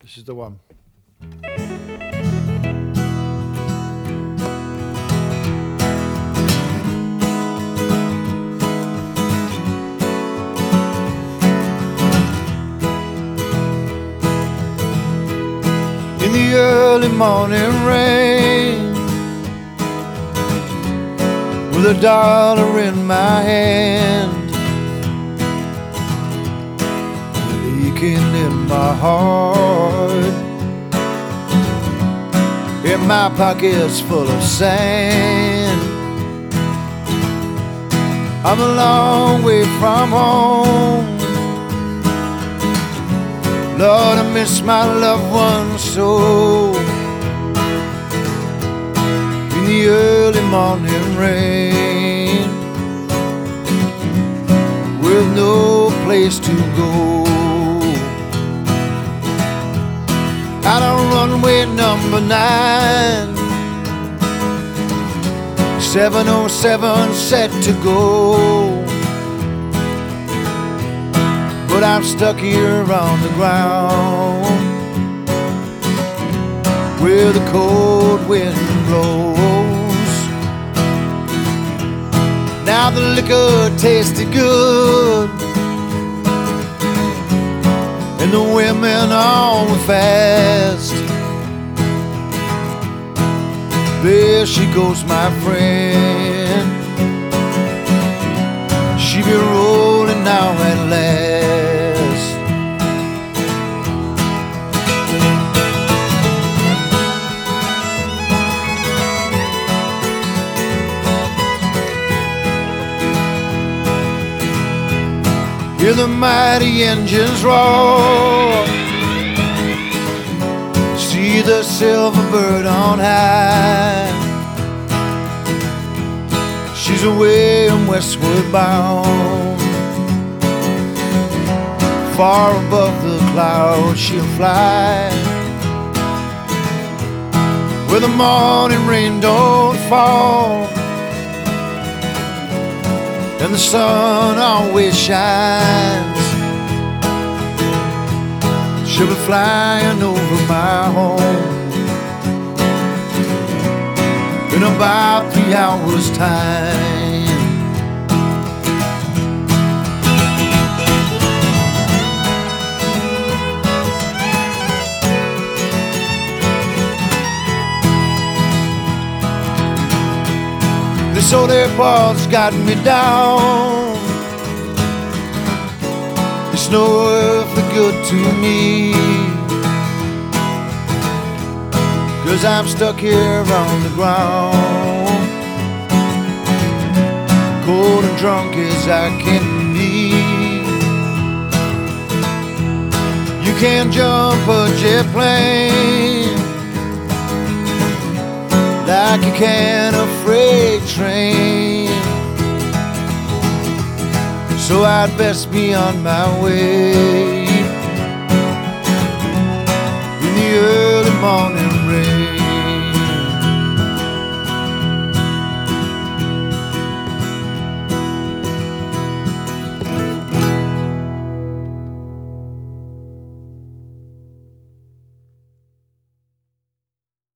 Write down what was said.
This is the one. In the early morning rain, with $1 in my hand, aching in my heart, and my pockets full of sand. I'm a long way from home, Lord, I miss my loved ones so. In the early morning rain, with no place to go, out on runway number 9, 707 set to go. But I'm stuck here on the ground, where the cold wind blows. Now the liquor tasted good, and the women all were fast. There she goes, my friend, she be rolling now at last. Hear the mighty engines roar, see the silver bird on high. She's away and westward bound, far above the clouds she'll fly, where the morning rain don't fall, and the sun always shines. She'll be flying over my home in about 3 hours' time. This old airport's got me down, it's no earthly good to me, 'cause I'm stuck here on the ground, cold and drunk as I can be. You can't jump a jet plane like you can a freight train, so I'd best be on my way in the early morning